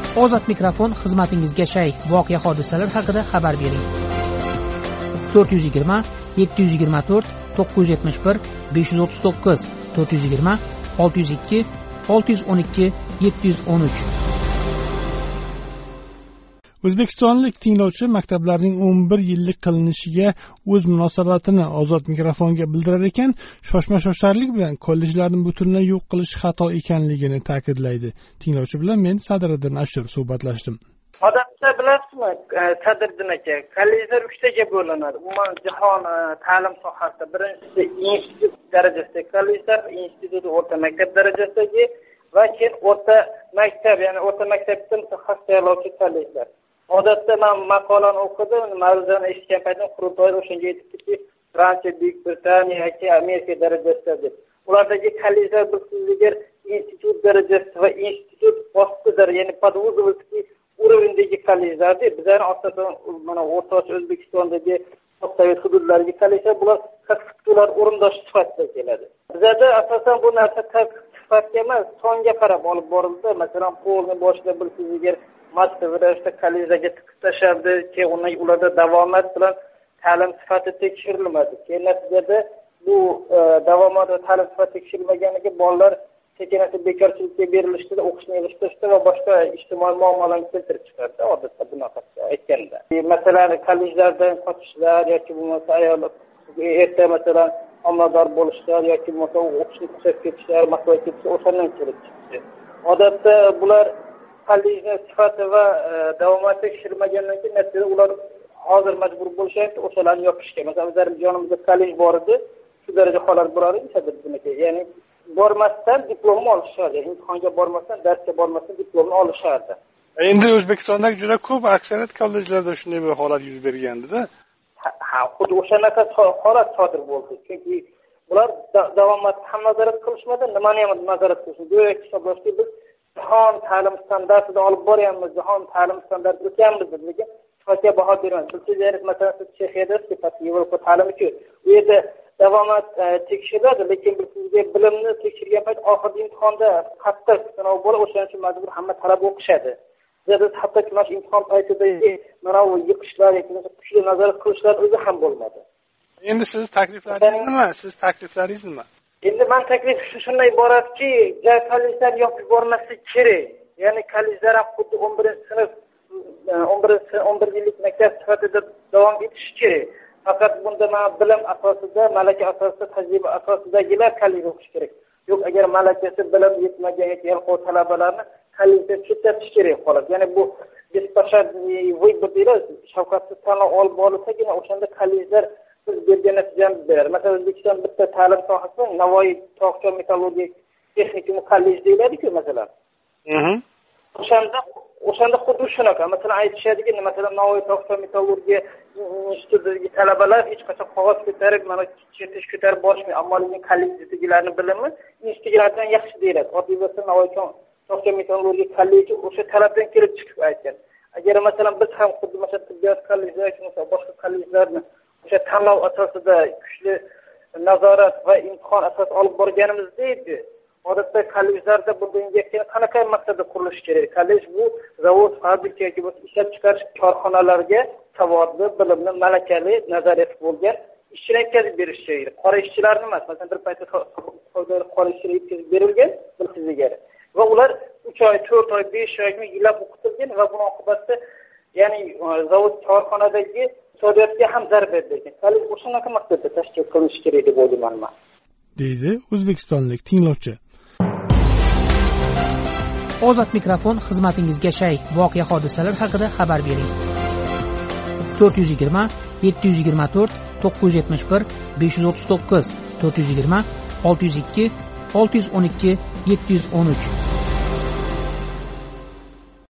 Ozod mikrofon xizmatingizga shay. Voqea hodisalar haqida xabar bering. 420 724 971 539 420 602 612 713. O'zbekistonlik tinglovchi maktablarning 11 yillik qilinishiga o'z munosabatini Ozod mikrofonga bildirar ekan, shoshma-shosharlik bilan kollejlarni butunlay yo'q qilish xato ekanligini ta'kidlaydi. Tinglovchi bilan men Sadriddin Ashur suhbatlashdim. Odatda bilasizmi, Sadriddin aka, kollejlar 3 taga bo'linadi. Umuman jahon ta'lim sohasida birinchisi institut darajasidagi kollejlar, institut o'rta maktab darajasidagi va keyin o'rta maktab, ya'ni o'rta maktabda mutaxassis tayyorlovchi kollejlar. Odatda men maqolani o'qidim, mavzuni eshitgan paytim qurultoy o'shanga aytibdiki, Fransiya, Buyuk Britaniya yoki Amerika darajasida deb. Ulardagi kollejlar bilsizlar institut darajasida va institut bosqichida, ya'ni podvuzovskiy urovendagi kollejlardi. Bizning asosan mana O'rta O'zbekistondagi sovet hududlaridagi kollejlar bular tadqiqotlar o'rindosh sifatida keladi. Bizda asosan bu narsa sifatga emas, songa qarab olib borildi. Masalan, qo'lni boshida bilsizlar Moskvada kollejlarga tiqib tashlandi, keyin ularda davomat bilan ta'lim sifati tekshirilmadi. Keyin natijada bu davomat va ta'lim sifati tekshirilmaganiga bolalar sekin-asta bekorchilikka berilishdi, o'qishni yig'ishtirishdi va boshqa ijtimoiy muammolarga keltirib chiqardi. Odatda bunaqa aytganda. Masalan, kollejlardan qochishlar yoki bo'lmasa ayollar erta masalan homilador bo'lishlar yoki bo'lmasa o'qishni to'xtatib ketishlar, maktabga ketishlar o'shandan kelib chiqdi. Odatda bular kollejning sifati va davomat tekshirmagandan keyin natijada ular hozir majbur bo'lishyapti o'shalarni yopishga. Masalan, bizning jonimizda kollej bor edi, shu daraja holat bo'lar edi, ya'ni bormasdan diplomni olishardi. Imtihonga bormasdan, darsga bormasdan diplomni olishardi. Endi O'zbekistondagi juda ko'p aksariyat kollejlarda shunday bir holat yuz bergandi-da. Ha, xuddi o'shanaqa holat sodir bo'ldi. Chunki ular davomat ham nazorat qilishmadi, nimani ham nazorat qilishdi. Go'yo hisoblashki biz jahon ta'lim standartida olib boryapmiz, jahon ta'lim standartida o'tyapmiz, lekin sifatga baho beramiz. Sizlar masalan Chexiyada sifat Yevropa ta'limi-ku, u yerda davomat tekshiriladi, lekin sizga bilimni tekshirgan payt oxirgi imtihonda qattiq sinov bo'lib, o'shaning uchun majbur hamma talaba o'qishadi. Bizda hatto mana imtihon paytidagi mana bu yiqishlar yoki kuchli nazorat qilishlar o'zi ham bo'lmadi. Endi siz takliflaringiz nima? Takliflaringiz nima? Endi men taklif shunday iboratki, kollejlar yopib yubormaslik kerak. Ya'ni kollejlar ham xuddi 11-sinf 11 yillik maktab sifatida davom etishi kerak. Faqat bunda bilim asosida, malaka asosida, tajriba asosidagilar kollej o'qish kerak. Yo'q, agar malakasi bilim yetmagan yoki yalqov talabalarni kollejga chetlashish kerak xolos. Ya'ni bu bespashadniy vыбор deyiladi. Shafqatsiz tanlov olib borilsagina o'shanda kollejlar biz bergan natijani beradi. Masalan, O'zbekiston bitta ta'lim sohasida Navoiy tog'cha metallurgik texnikum kollej deyiladi-ku, masalan. O'shanda xuddi shunaqa. Masalan, aytishadiki, masalan, Navoiy tog'cha metallurgiya institutidagi talabalar hech qachon qog'oz ko'tarib, mana chetish ko'tarib borishmaydi. Ammo lekin kollejdagilarning bilimi institutlardan yaxshi deyiladi. Oddiy bo'lsa, Navoiy tog'cha metallurgiya kolleji o'sha talabdan kelib chiqib aytgan. Agar masalan biz ham xuddi masalan tibbiyot kollejlari yoki boshqa kollejlarni o'sha tanlov asosida kuchli nazorat va imtihon asosida olib borganimizda edi. Odatda kollejlarda bunga qanaqa maqsadda qurilishi kerak? Kollej bu zavod, fabrika yoki ishlab chiqarish korxonalariga savodli, bilimli, malakali, nazariyat bo'lgan ishchilar yetkazib berish kerak. Qora ishchilarni emas, masalan bir paytda qora ishchilar yetkazib berilgan bilsizga. Va ular 3 oy, 4 oy, 5 oy yillab o'qitilgan va buning oqibatida ya'ni zavod, korxonadagi iqtisodiyotga ham zarba bergan. Kollej o'shanaqa maqsadda tashkil qilinishi kerak deb o'ylayman. Deydi o'zbekistonlik tinglovchi. Ozod mikrofon xizmatingizga shay. Voqea hodisalar haqida xabar bering. 420 724 971 539 420 602 612 713